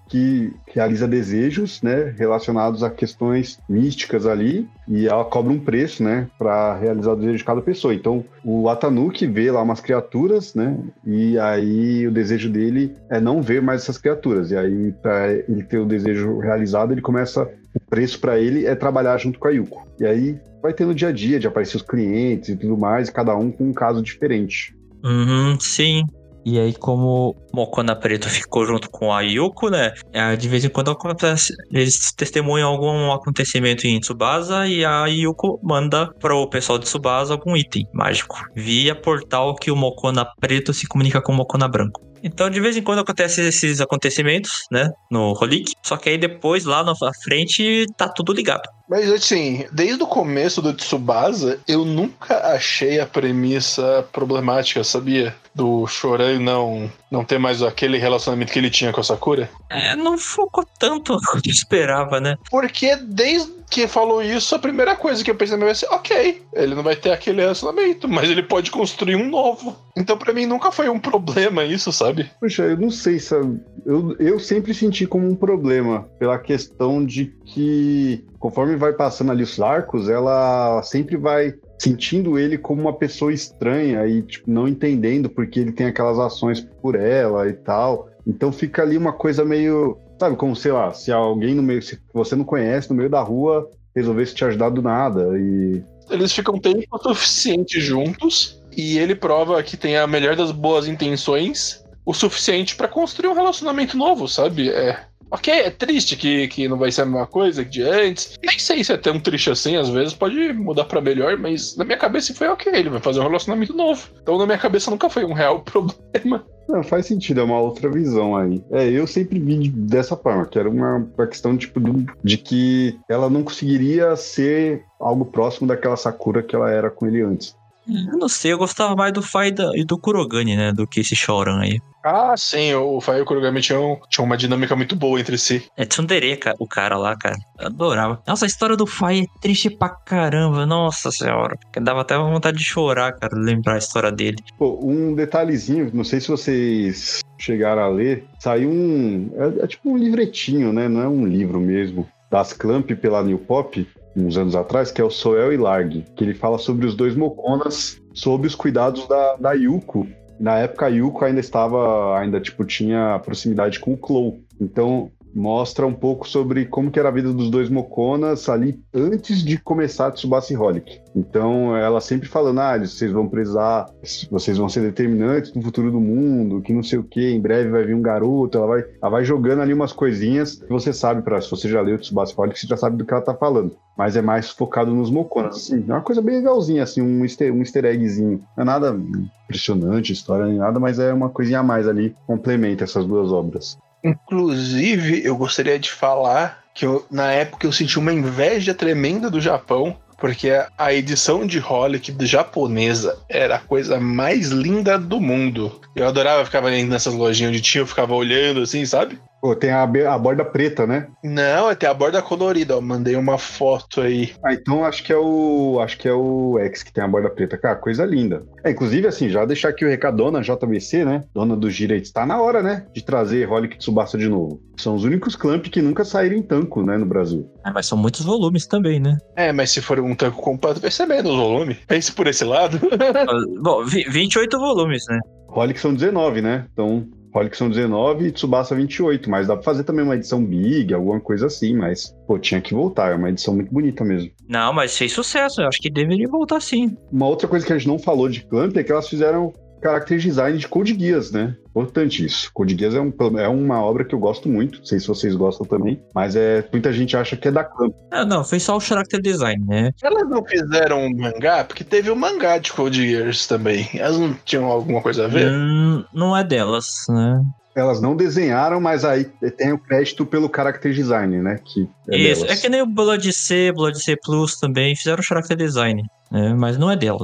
que realiza desejos, né, relacionados a questões místicas ali, e ela cobra um preço, né, para realizar o desejo de cada pessoa. Então, o Atanuki vê lá umas criaturas, né, e aí o desejo dele é não ver mais essas criaturas. E aí, para ele ter o desejo realizado, ele começa, o preço para ele é trabalhar junto com a Yuko. E aí vai ter no dia a dia de aparecer os clientes e tudo mais, cada um com um caso diferente. Uhum, sim. E aí, como o Mokona Preto ficou junto com a Yuko, né? De vez em quando acontece, eles testemunham algum acontecimento em Tsubasa e a Yuko manda pro pessoal de Tsubasa algum item mágico via portal que o Mokona Preto se comunica com o Mokona Branco. Então, de vez em quando acontecem esses acontecimentos, né, no Holic, só que aí depois, lá na frente, tá tudo ligado. Mas, assim, desde o começo do Tsubasa, eu nunca achei a premissa problemática, sabia? Do Shoran não, não ter mais aquele relacionamento que ele tinha com a Sakura. É, não focou tanto quanto eu esperava, né? Porque desde que falou isso, a primeira coisa que eu pensei vai ser, ok, ele não vai ter aquele relacionamento, mas ele pode construir um novo. Então, pra mim, nunca foi um problema isso, sabe? Poxa, eu não sei, sabe? Eu, eu sempre senti como um problema, pela questão de que, conforme vai passando ali os arcos, ela sempre vai sentindo ele como uma pessoa estranha e, tipo, não entendendo porque ele tem aquelas ações por ela e tal. Então fica ali uma coisa meio... Sabe, como, sei lá, se alguém no meio, se você não conhece, no meio da rua, resolvesse te ajudar do nada e... Eles ficam tempo suficiente juntos e ele prova que tem a melhor das boas intenções, o suficiente pra construir um relacionamento novo, sabe? É... Ok, é triste que, que não vai ser a mesma coisa que de antes. Nem sei se é tão triste assim, às vezes pode mudar pra melhor, mas na minha cabeça foi ok, ele vai fazer um relacionamento novo. Então na minha cabeça nunca foi um real problema. Não, faz sentido, é uma outra visão aí. É, eu sempre vi dessa forma, que era uma, uma questão tipo, do, de que ela não conseguiria ser algo próximo daquela Sakura que ela era com ele antes. Eu não sei, eu gostava mais do Fai e do Kurogane, né, do que esse Shoran aí. Ah, sim, o Fai e o Kurogane tinham, tinham uma dinâmica muito boa entre si. É tsundere, o cara lá, cara. Eu adorava. Nossa, a história do Fai é triste pra caramba. Nossa senhora. Dava até vontade de chorar, cara, lembrar a história dele. Pô, um detalhezinho, não sei se vocês chegaram a ler, saiu um... É, é tipo um livretinho, né? Não é um livro mesmo. Das Clamp pela New Pop, uns anos atrás, que é o Soel e Larg, que ele fala sobre os dois Mokonas, sob os cuidados da, da Yuko. Na época, a Yuko ainda estava, ainda, tipo, tinha proximidade com o Clow. Então, mostra um pouco sobre como que era a vida dos dois Mokonas ali antes de começar Tsubasa e Holic. Então, ela sempre falando, ah, vocês vão precisar, vocês vão ser determinantes no futuro do mundo, que não sei o que, em breve vai vir um garoto, ela vai, ela vai jogando ali umas coisinhas que você sabe, pra, se você já leu Tsubasa e Holic, você já sabe do que ela tá falando. Mas é mais focado nos Mokonas, assim, é uma coisa bem legalzinha, assim, um easter, um easter eggzinho. Não é nada impressionante, história nem nada, mas é uma coisinha a mais ali, complementa essas duas obras. Inclusive, eu gostaria de falar que eu, na época eu senti uma inveja tremenda do Japão, porque a edição de Holic japonesa era a coisa mais linda do mundo. Eu adorava ficar indo nessas lojinhas onde tinha, eu ficava olhando assim, sabe? Pô, tem a, a borda preta, né? Não, é tem a borda colorida, ó. Mandei uma foto aí. Ah, então acho que é o. Acho que é o X que tem a borda preta. Cara, coisa linda. É, inclusive, assim, já deixar aqui o recado, dona J B C, né? Dona dos direitos. Tá na hora, né? De trazer Holic Tsubasa de novo. São os únicos Clamp que nunca saíram em tanco, né? No Brasil. É, mas são muitos volumes também, né? É, mas se for um tanco completo, vai ser menos volume. Pense por esse lado. Bom, vinte e oito volumes, né? Holic são dezenove, né? Então. Holic são dezenove e Tsubasa vinte e oito, mas dá pra fazer também uma edição Big, alguma coisa assim, mas, pô, tinha que voltar, é uma edição muito bonita mesmo. Não, mas fez sucesso, eu acho que deveria voltar sim. Uma outra coisa que a gente não falou de Clamp é que elas fizeram character design de Code Geass, né? Importante isso. Code Geass é, um, é uma obra que eu gosto muito, não sei se vocês gostam também, mas é, muita gente acha que é da Clamp. Ah, não, foi só o character design, né? Elas não fizeram um mangá, porque teve o um mangá de Code Geass também. Elas não tinham alguma coisa a ver? Hum, não é delas, né? Elas não desenharam, mas aí tem o crédito pelo character design, né? Que é Isso, delas. é que nem o Blood C, Blood C Plus também fizeram o character design, né? Mas não é delas.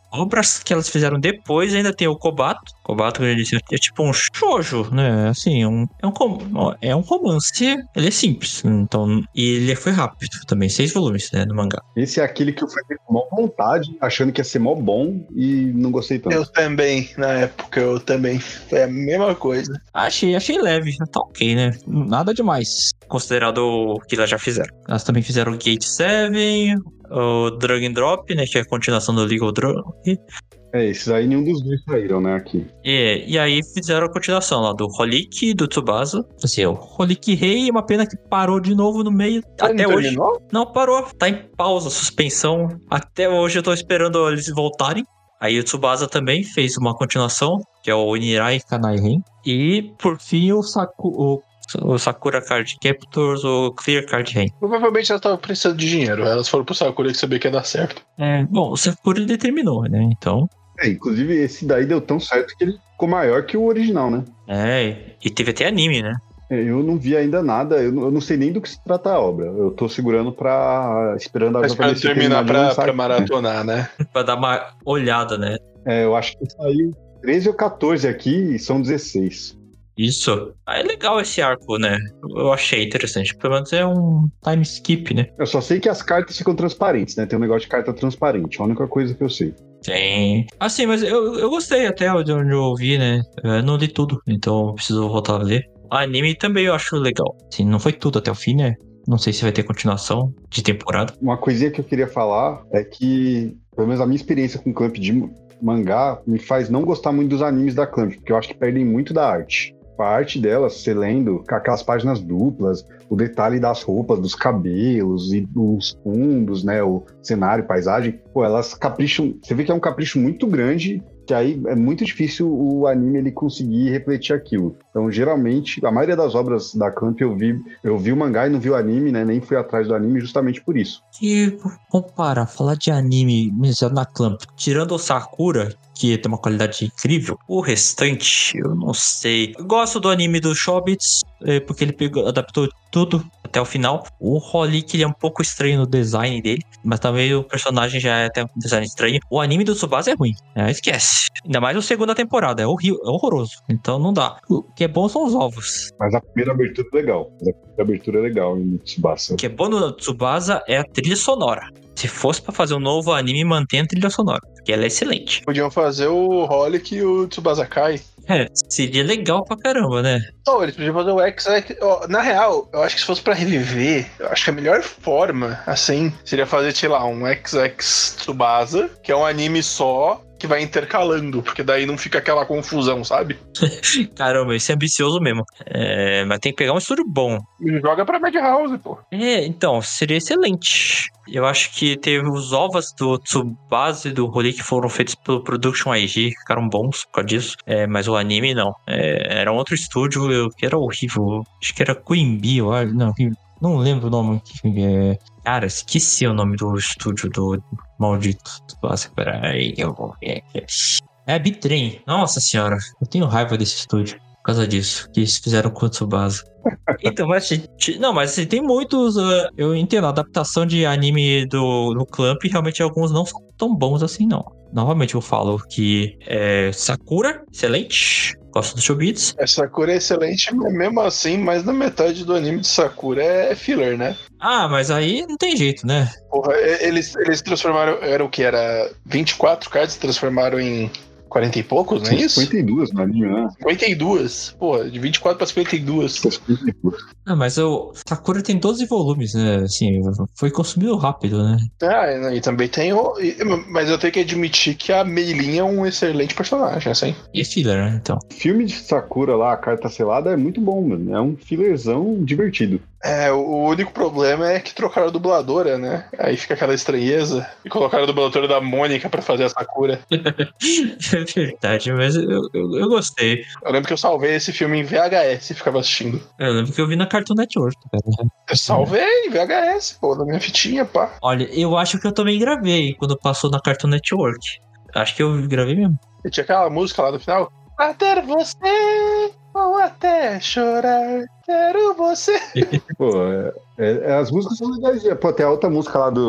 obras que elas fizeram depois ainda tem o Kobato. Kobato, como eu disse, é tipo um shoujo, né? Assim, um, é, um, é um romance. Ele é simples. Então, e ele foi rápido também. Seis volumes, né? No mangá. Esse é aquele que eu fui com mó vontade, achando que ia ser mó bom e não gostei tanto. Eu também, na época, eu também. Foi a mesma coisa. Achei, achei leve. Tá ok, né? Nada demais. Considerado o que elas já fizeram. Elas também fizeram o Gate sete, o Drag and Drop, né? Que é a continuação do Legal Drug. É, esses aí nenhum dos dois saíram, né, aqui. É, e aí fizeram a continuação lá do Holick e do Tsubasa. Assim, o Holick Rei, uma pena que parou de novo no meio. Mas até não hoje. terminou? Não, parou. Tá em pausa, suspensão. Até hoje eu tô esperando eles voltarem. Aí o Tsubasa também fez uma continuação, que é o Onirai Kanai Ren. E, por fim, o, Saku, o, o Sakura Card Captors, o Clear Card Ren. Provavelmente elas estavam precisando de dinheiro. Elas foram pro Sakura que sabia que ia dar certo. É, bom, o Sakura determinou, né? Então... É, inclusive esse daí deu tão certo que ele ficou maior que o original, né? É, e teve até anime, né? É, eu não vi ainda nada, eu não, eu não sei nem do que se trata a obra. Eu tô segurando pra... esperando a Mas pra terminar pra, pra maratonar, né? Pra dar uma olhada, né? É, eu acho que saiu treze ou quatorze aqui e são dezesseis. Isso. Ah, é legal esse arco, né? Eu achei interessante. Pelo menos é um time skip, né? Eu só sei que as cartas ficam transparentes, né? Tem um negócio de carta transparente, é a única coisa que eu sei. Tem. Assim, mas eu, eu gostei até de onde eu ouvi, né? Eu não li tudo, então eu preciso voltar a ler. O anime também eu acho legal. Assim, não foi tudo até o fim, né? Não sei se vai ter continuação de temporada. Uma coisinha que eu queria falar é que, pelo menos a minha experiência com Clamp de mangá, me faz não gostar muito dos animes da Clamp, porque eu acho que perdem muito da arte. A arte delas, você lendo, com aquelas páginas duplas, o detalhe das roupas, dos cabelos e dos fundos, né, o cenário, paisagem, pô, elas capricham, você vê que é um capricho muito grande, que aí é muito difícil o anime ele conseguir refletir aquilo. Então, geralmente, a maioria das obras da Clamp eu vi, eu vi o mangá e não vi o anime, né, nem fui atrás do anime justamente por isso. E comparar, falar de anime mesmo na Clamp, tirando o Sakura, que tem uma qualidade incrível, o restante, eu não sei. Eu gosto do anime do Chobits, porque ele pegou, adaptou tudo até o final. O Holick, ele é um pouco estranho no design dele, mas também o personagem já é até um design estranho. O anime do Tsubasa é ruim, né? Esquece. Ainda mais a segunda temporada, é, horrível, é horroroso. Então não dá. O que é bom são os ovos. Mas a primeira abertura é legal. A primeira abertura é legal em Tsubasa. O que é bom no Tsubasa é a trilha sonora. Se fosse pra fazer um novo anime, mantém a trilha sonora, porque ela é excelente. Podiam fazer o Holic e o Tsubasa Kai. É, seria legal pra caramba, né? Oh, eles podiam fazer o X X... Oh, na real, eu acho que se fosse pra reviver, eu acho que a melhor forma, assim, seria fazer, sei lá, um X X Tsubasa, que é um anime só, que vai intercalando, porque daí não fica aquela confusão, sabe? Caramba, isso é ambicioso mesmo. É, mas tem que pegar um estúdio bom. E joga pra Madhouse, pô. É, então, seria excelente. Eu acho que teve os ovos do Tsubasa e do Holick que foram feitos pelo Production I G, ficaram bons por causa disso. É, mas o anime não. É, era um outro estúdio eu, que era horrível. Acho que era Queen Bee, eu acho. Não, não lembro o nome. É, cara, esqueci o nome do estúdio do maldito Tsubasa. Peraí, eu vou ver aqui. É Bitrem. Nossa senhora, eu tenho raiva desse estúdio por causa disso, que eles fizeram com o Tsubasa. Então, mas não, mas assim, tem muitos. Uh, eu entendo, a adaptação de anime do, do Clamp, realmente alguns não são tão bons assim, não. Novamente eu falo que é, Sakura, excelente. Gosto do Chobits. É, Sakura é excelente, mas mesmo assim, mais da metade do anime de Sakura é filler, né? Ah, mas aí não tem jeito, né? Porra, eles, eles transformaram. Era o que? Era vinte e quatro cards, transformaram em quarenta e poucos, não é isso? cinquenta e duas no anime, né? cinquenta e dois. Pô, de vinte e quatro pra cinquenta e dois. Ah, mas o Sakura tem doze volumes, né? Assim, foi consumido rápido, né? Ah, e também tem o... Mas eu tenho que admitir que a Meilin é um excelente personagem, assim. E filler, né? Então. O filme de Sakura lá, a Carta Selada, é muito bom, mano. É um fillerzão divertido. É, o único problema é que trocaram a dubladora, né? Aí fica aquela estranheza. E colocaram a dubladora da Mônica pra fazer a Sakura. É verdade, mas eu, eu, eu gostei. Eu lembro que eu salvei esse filme em V H S e ficava assistindo. Eu lembro que eu vi na Cartoon Network, cara. Eu salvei em V H S, pô, na minha fitinha, pá. Olha, eu acho que eu também gravei quando passou na Cartoon Network. Acho que eu gravei mesmo. E tinha aquela música lá do final. Até você, ou até chorar, quero você. Pô, é, é, as músicas são legais. Pô, tem a outra música lá do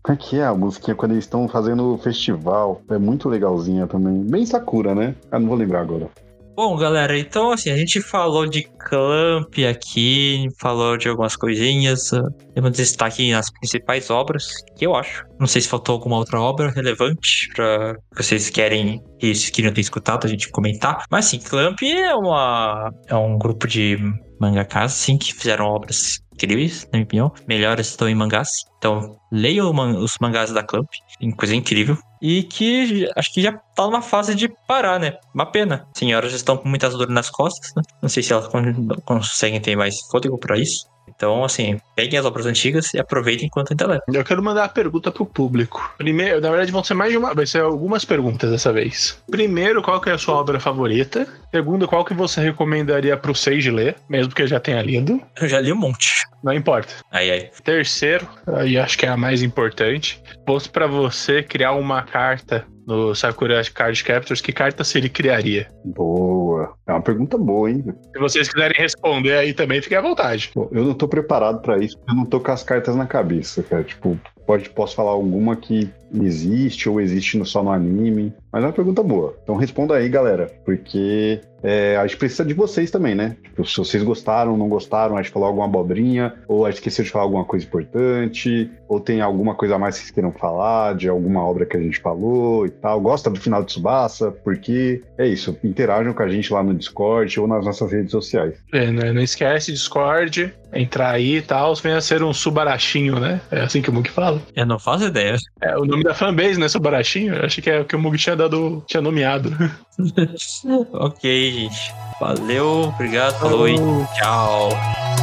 Como é que é a musiquinha quando eles estão fazendo o festival? É muito legalzinha também. Bem Sakura, né? Ah, não vou lembrar agora. Bom, galera, então assim, a gente falou de Clamp aqui, falou de algumas coisinhas. Temos destaque nas principais obras, que eu acho. Não sei se faltou alguma outra obra relevante pra vocês querem, que queriam ter escutado, a gente comentar. Mas assim, Clamp é, uma, é um grupo de mangakas, sim, que fizeram obras incríveis, na minha opinião. Melhores estão em mangás. Então, leiam os mangás da Clamp. Tem coisa incrível. E que acho que já tá numa fase de parar, né? Uma pena. Senhoras já estão com muitas dores nas costas, né? Não sei se elas conseguem ter mais fôlego pra isso. Então, assim, peguem as obras antigas e aproveitem enquanto ainda leva. Eu quero mandar uma pergunta pro público. Primeiro, na verdade, vão ser mais de uma. Vai ser algumas perguntas dessa vez. Primeiro, qual que é a sua obra favorita? Segundo, qual que você recomendaria pro Seiji ler, mesmo que eu já tenha lido? Eu já li um monte. Não importa. Aí, aí. Terceiro, aí acho que é a mais importante. Fosse pra você criar uma carta no Sakura Card Captors, que carta você criaria? Boa. É uma pergunta boa, hein? Se vocês quiserem responder aí também, fiquem à vontade. Bom, eu não tô preparado pra isso, eu não tô com as cartas na cabeça, cara. Tipo, pode, posso falar alguma que existe ou existe no, só no anime, mas é uma pergunta boa. Então responda aí, galera, porque é, a gente precisa de vocês também, né? Tipo, se vocês gostaram, não gostaram, a gente falou alguma abobrinha, ou a gente esqueceu de falar alguma coisa importante, ou tem alguma coisa a mais que vocês queiram falar, de alguma obra que a gente falou e tal. Gosta do final de Tsubasa? Porque é isso, interajam com a gente lá no Discord ou nas nossas redes sociais. É, né? Não esquece, Discord, entrar aí e tal, venha ser um Subarachinho, né? É assim que o Mug fala. Eu não faço ideia. É, o nome da fanbase, né, Subarachinho? Eu achei que é o que o Mug tinha dado, tinha nomeado. Ok, gente. Valeu, obrigado, falou e tchau.